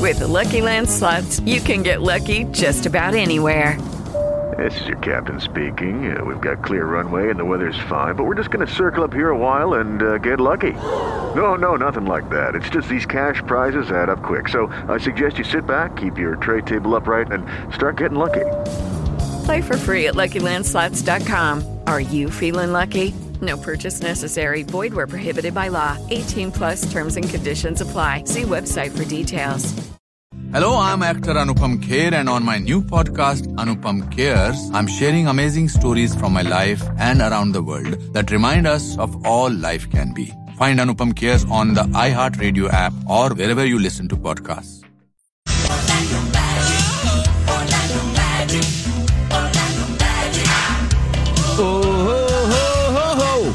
With the Lucky Land Slots, you can get lucky just about anywhere. This is your captain speaking. We've got clear runway and the weather's fine, but we're just going to circle up here a while and get lucky. No, nothing like that. It's just these cash prizes add up quick. So I suggest you sit back, keep your tray table upright, and start getting lucky. Play for free at LuckyLandSlots.com. Are you feeling lucky? No purchase necessary. Void where prohibited by law. 18 plus terms and conditions apply. See website for details. Hello, I'm actor Anupam Kher, and on my new podcast, Anupam Cares, I'm sharing amazing stories from my life and around the world that remind us of all life can be. Find Anupam Cares on the iHeartRadio app or wherever you listen to podcasts. Oh, ho, ho, ho, ho.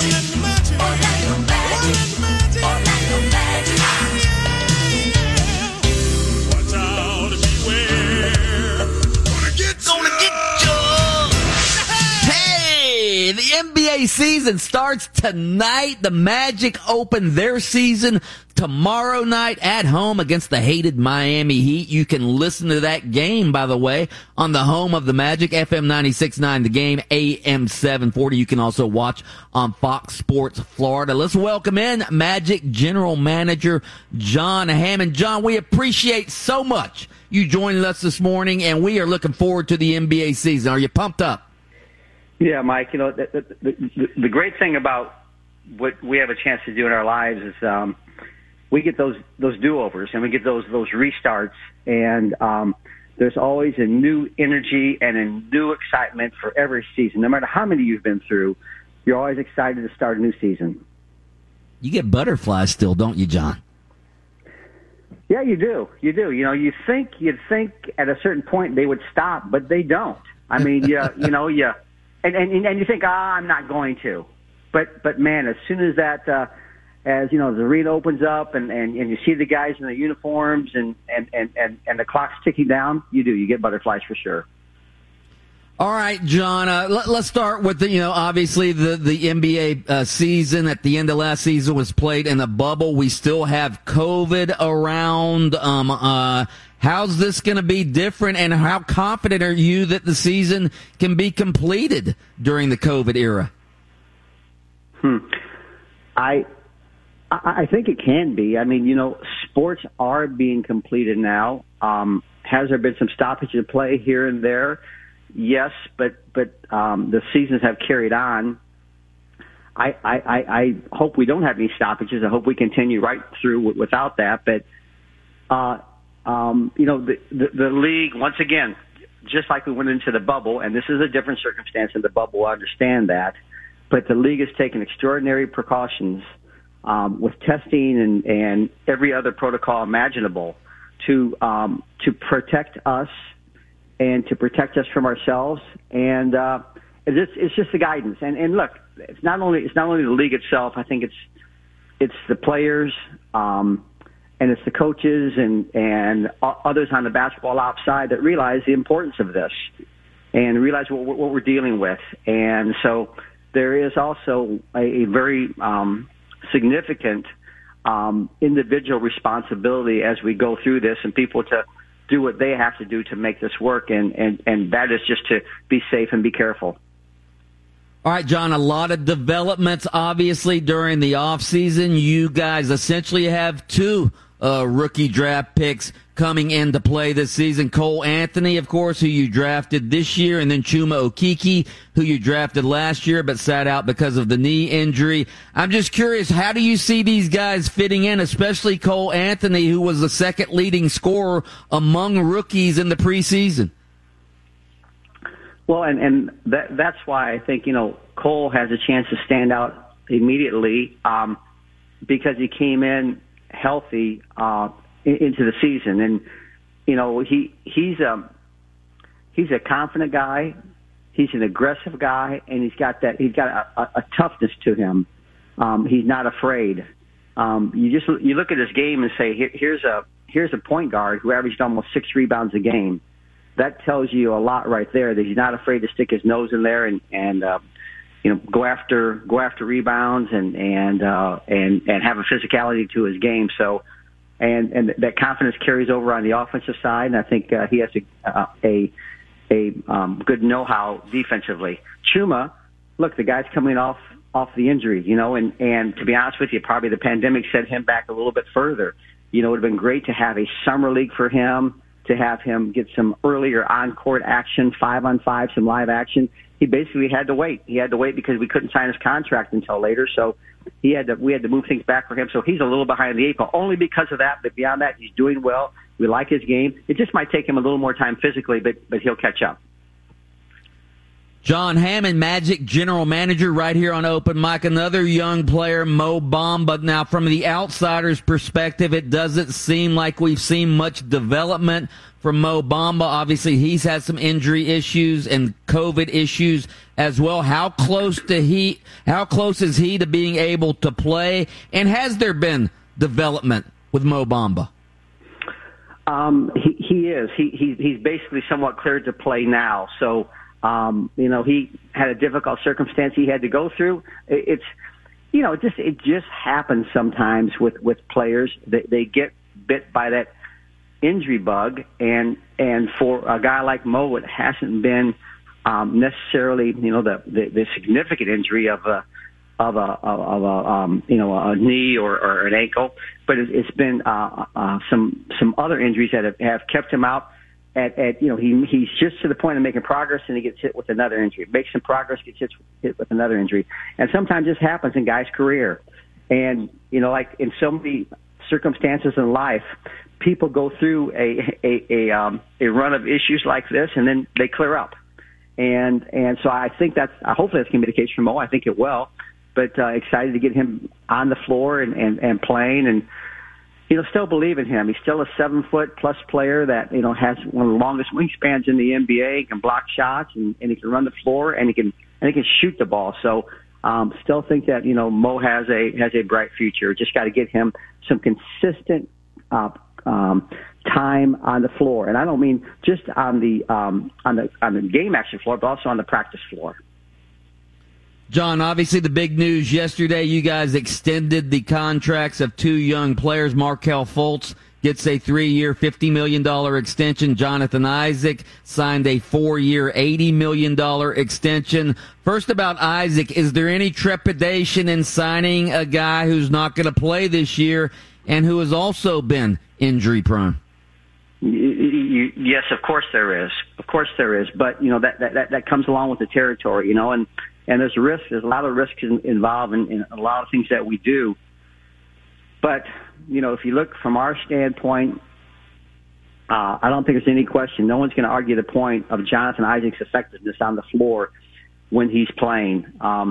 Hey, the NBA season starts tonight. The Magic open their season tomorrow night at home against the hated Miami Heat. You can listen to that game, by the way, on the home of the Magic, FM 96.9, The Game, AM 740. You can also watch on Fox Sports Florida. Let's welcome in Magic General Manager John Hammond. John, we appreciate so much you joining us this morning, and we are looking forward to the NBA season. Are you pumped up? Yeah, Mike, you know, the great thing about what we have a chance to do in our lives is we get those do-overs and we get those restarts, and there's always a new energy and a new excitement for every season. No matter how many you've been through, you're always excited to start a new season. You get butterflies still, don't you, John? Yeah, you do. You do. You know, you'd think at a certain point they would stop, but they don't. I mean, and you think, I'm not going to. But man, as soon as that, as you know, the arena opens up and you see the guys in the uniforms and the clock's ticking down, you get butterflies for sure. All right, John, let's start with obviously the NBA season at the end of last season was played in a bubble. We still have COVID around. How's this going to be different, and how confident are you that the season can be completed during the COVID era? I think it can be. I mean, sports are being completed now. Has there been some stoppage of play here and there? Yes, but the seasons have carried on. I hope we don't have any stoppages. I hope we continue right through without that. But the league, once again, just like we went into the bubble, and this is a different circumstance in the bubble, I understand that, but the league has taken extraordinary precautions with testing and every other protocol imaginable to protect us and to protect us from ourselves. And it's just the guidance. And look, it's not only the league itself. I think it's the players, and it's the coaches and others on the basketball outside that realize the importance of this and realize what we're dealing with. And so there is also a very significant individual responsibility as we go through this, and people to do what they have to do to make this work, and that is just to be safe and be careful. All right, John, a lot of developments, obviously, during the offseason. You guys essentially have two rookie draft picks coming into play this season. Cole Anthony, of course, who you drafted this year, and then Chuma Okeke, who you drafted last year but sat out because of the knee injury. I'm just curious, how do you see these guys fitting in, especially Cole Anthony, who was the second leading scorer among rookies in the preseason? Well, and that's why I think, Cole has a chance to stand out immediately because he came in healthy into the season. And, he's a confident guy. He's an aggressive guy, and he's got a toughness to him. He's not afraid. You look at his game and say, here's a point guard who averaged almost 6 rebounds a game. That tells you a lot right there, that he's not afraid to stick his nose in there and go after rebounds and have a physicality to his game. So and that confidence carries over on the offensive side. And I think he has a good know-how defensively. Chuma, look, the guy's coming off the injury, and to be honest with you, probably the pandemic set him back a little bit further. It would have been great to have a summer league for him, to have him get some earlier on-court action, 5-on-5, some live action. He basically had to wait. He had to wait because we couldn't sign his contract until later, so we had to move things back for him. So he's a little behind the eight ball, only because of that. But beyond that, he's doing well. We like his game. It just might take him a little more time physically, but he'll catch up. John Hammond, Magic general manager, right here on Open Mic. Another young player, Mo Bamba. Now, from the outsider's perspective, it doesn't seem like we've seen much development from Mo Bamba. Obviously, he's had some injury issues and COVID issues as well. How close is he to being able to play? And has there been development with Mo Bamba? He is. He's basically somewhat cleared to play now. So, he had a difficult circumstance he had to go through. It just happens sometimes with players. They get bit by that injury bug, and for a guy like Mo, it hasn't been necessarily the significant injury of a knee or an ankle, but it's been some other injuries that have kept him out. He's just to the point of making progress, and he gets hit with another injury. Makes some progress, gets hit with another injury, and sometimes this happens in guys' career. And like in so many circumstances in life, people go through a run of issues like this, and then they clear up. And so I think hopefully that's going to be the case for Mo. I think it will. But excited to get him on the floor and playing, and still believe in him. He's still a 7-foot-plus player that has one of the longest wingspans in the NBA. He can block shots, and he can run the floor, and he can shoot the ball. So still think that Mo has a bright future. Just got to get him some consistent time on the floor, and I don't mean just on the game action floor, but also on the practice floor. John, obviously the big news yesterday, you guys extended the contracts of two young players. Markelle Fultz gets a 3-year, $50 million extension. Jonathan Isaac signed a 4-year, $80 million extension. First about Isaac, is there any trepidation in signing a guy who's not going to play this year and who has also been injury prone? Yes, of course there is. Of course there is. But, that comes along with the territory, and there's risk. There's a lot of risks involved in a lot of things that we do. But, if you look from our standpoint, I don't think there's any question. No one's going to argue the point of Jonathan Isaac's effectiveness on the floor when he's playing.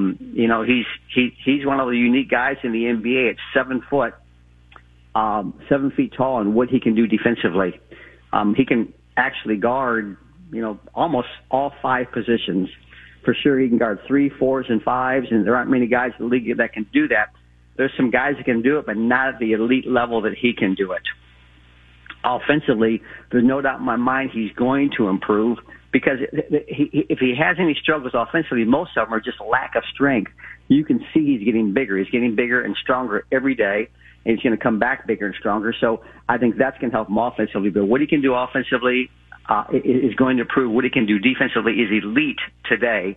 He's one of the unique guys in the NBA at 7 foot, 7 feet tall, and what he can do defensively. He can actually guard, almost all 5 positions. For sure, he can guard 3, 4s, and 5s, and there aren't many guys in the league that can do that. There's some guys that can do it, but not at the elite level that he can do it. Offensively, there's no doubt in my mind he's going to improve, because if he has any struggles offensively, most of them are just lack of strength. You can see he's getting bigger. He's getting bigger and stronger every day, and he's going to come back bigger and stronger. So I think that's going to help him offensively. But what he can do offensively is going to prove. What he can do defensively is elite today.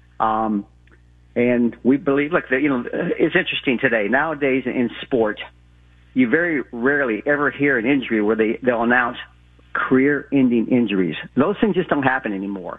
And we believe, look, it's interesting today. Nowadays in sport, you very rarely ever hear an injury where they'll announce career-ending injuries. Those things just don't happen anymore.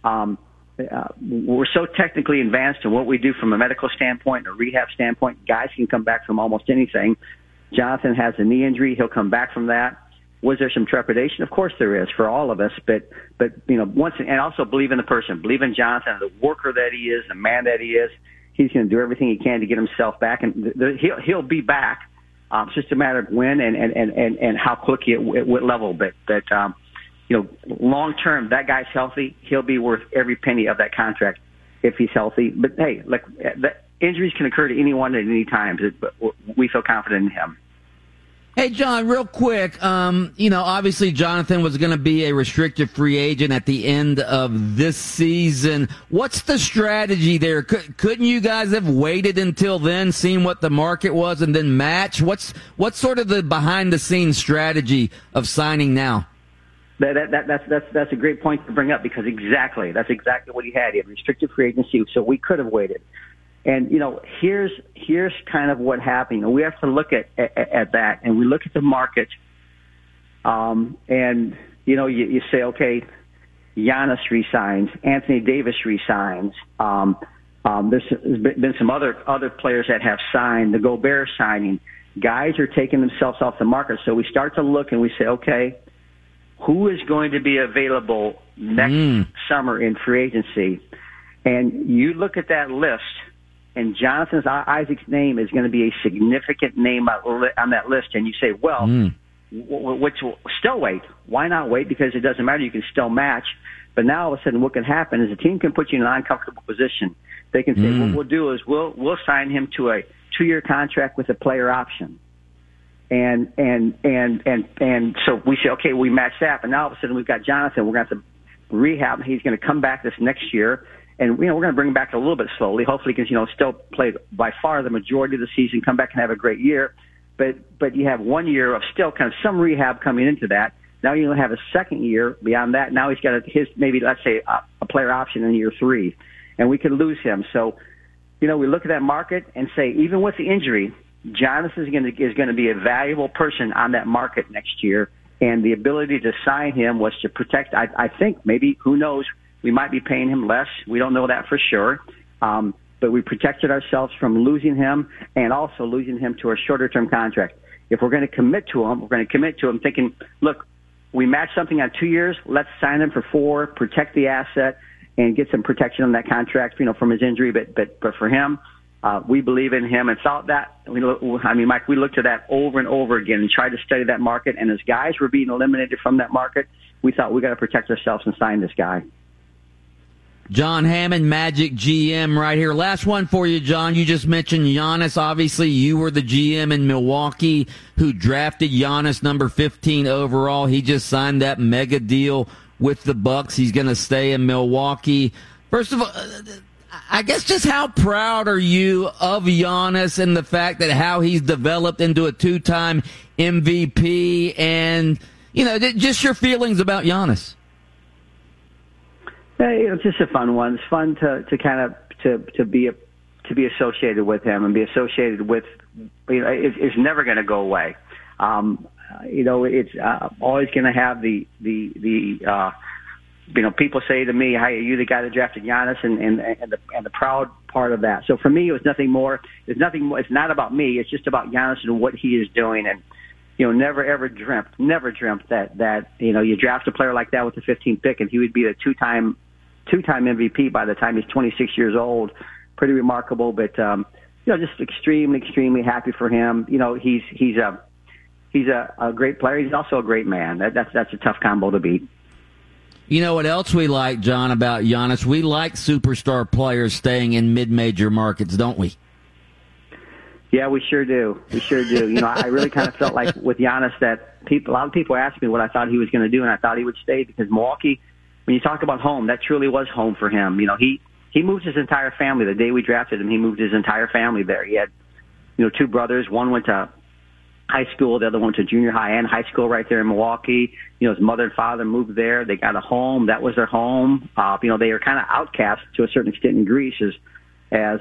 We're so technically advanced in what we do from a medical standpoint, a rehab standpoint. Guys can come back from almost anything. Jonathan has a knee injury. He'll come back from that. Was there some trepidation? Of course there is for all of us, but and also believe in the person, believe in Jonathan, the worker that he is, the man that he is. He's going to do everything he can to get himself back, and he'll be back. It's just a matter of when and how quickly at what level. But long term, that guy's healthy. He'll be worth every penny of that contract if he's healthy. But hey, look, injuries can occur to anyone at any time. But we feel confident in him. Hey, John, real quick, obviously Jonathan was going to be a restricted free agent at the end of this season. What's the strategy there? Couldn't you guys have waited until then, seen what the market was, and then match? What's sort of the behind-the-scenes strategy of signing now? That's a great point to bring up because that's exactly what he had. He had restricted free agency, so we could have waited. And, here's kind of what happened. We have to look at that, and we look at the market, and, you say, okay, Giannis resigns, Anthony Davis resigns. There's been some other players that have signed, the Gobert signing. Guys are taking themselves off the market. So we start to look and we say, okay, who is going to be available next summer in free agency? And you look at that list, and Jonathan Isaac's name is going to be a significant name on that list. And you say, well, which will still wait. Why not wait? Because it doesn't matter. You can still match. But now all of a sudden what can happen is a team can put you in an uncomfortable position. They can say, what we'll do is we'll sign him to a 2-year contract with a player option. And so we say, okay, we match that. But now all of a sudden we've got Jonathan. We're going to have to rehab. He's going to come back this next year. And, we're going to bring him back a little bit slowly. Hopefully he can, still play by far the majority of the season, come back and have a great year. But you have 1 year of still kind of some rehab coming into that. Now you have a second year beyond that. Now he's got maybe, let's say, a player option in year 3. And we could lose him. So, we look at that market and say, even with the injury, Jonathan is going to be a valuable person on that market next year. And the ability to sign him was to protect, I think, maybe, who knows, we might be paying him less. We don't know that for sure. But we protected ourselves from losing him and also losing him to a shorter-term contract. If we're going to commit to him, we're going to commit to him thinking, look, we matched something on 2 years. Let's sign him for 4, protect the asset, and get some protection on that contract, from his injury. But for him, we believe in him and thought that. Mike, we looked at that over and over again and tried to study that market. And as guys were being eliminated from that market, we thought we got to protect ourselves and sign this guy. John Hammond, Magic GM right here. Last one for you, John. You just mentioned Giannis. Obviously, you were the GM in Milwaukee who drafted Giannis number 15 overall. He just signed that mega deal with the Bucks. He's going to stay in Milwaukee. First of all, I guess just how proud are you of Giannis and the fact that how he's developed into a 2-time MVP and, just your feelings about Giannis? It's just a fun one. It's fun to kind of to be associated with him and be associated with. It's never going to go away. It's always going to have the people say to me, "Hey, are you the guy that drafted Giannis?" and the proud part of that. So for me, it was nothing more. It's nothing more. It's not about me. It's just about Giannis and what he is doing. And never ever dreamt that you draft a player like that with the 15th pick and he would be a two-time MVP by the time he's 26 years old. Pretty remarkable, but just extremely happy for him. He's a great player. He's also a great man. That's a tough combo to beat. You know what else we like, John, about Giannis? We like superstar players staying in mid-major markets, don't we? Yeah, we sure do. I really kind of felt like with Giannis that a lot of people asked me what I thought he was going to do, and I thought he would stay because Milwaukee, when you talk about home, that truly was home for him. He moved his entire family. The day we drafted him, he moved his entire family there. He had, 2 brothers. One went to high school. The other one went to junior high and high school right there in Milwaukee. His mother and father moved there. They got a home. That was their home. They were kind of outcast to a certain extent in Greece as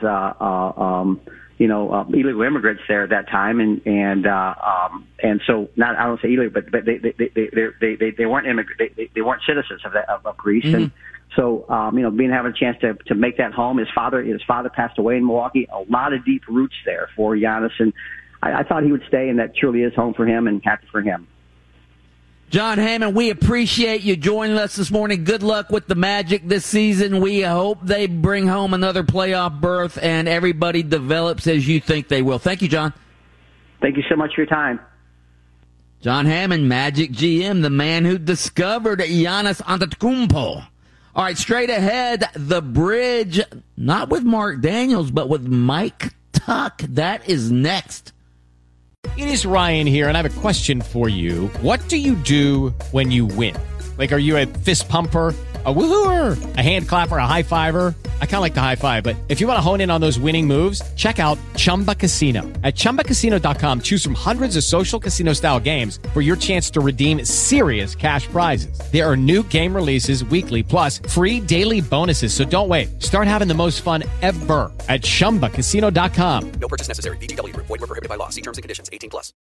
illegal immigrants there at that time, and so not I don't say illegal, but they weren't immigrants. They weren't citizens of Greece, and so having a chance to make that home. His father passed away in Milwaukee. A lot of deep roots there for Giannis, and I thought he would stay, and that truly is home for him, and happy for him. John Hammond, we appreciate you joining us this morning. Good luck with the Magic this season. We hope they bring home another playoff berth and everybody develops as you think they will. Thank you, John. Thank you so much for your time. John Hammond, Magic GM, the man who discovered Giannis Antetokounmpo. All right, straight ahead, The Bridge, not with Mark Daniels, but with Mike Tuck. That is next. It is Ryan here, and I have a question for you. What do you do when you win? Like, are you a fist pumper, a woohooer, a hand clapper, a high fiver? I kind of like the high five, but if you want to hone in on those winning moves, check out Chumba Casino. At ChumbaCasino.com, choose from hundreds of social casino-style games for your chance to redeem serious cash prizes. There are new game releases weekly, plus free daily bonuses, so don't wait. Start having the most fun ever at ChumbaCasino.com. No purchase necessary. VGW Group. Void where prohibited by law. See terms and conditions. 18+.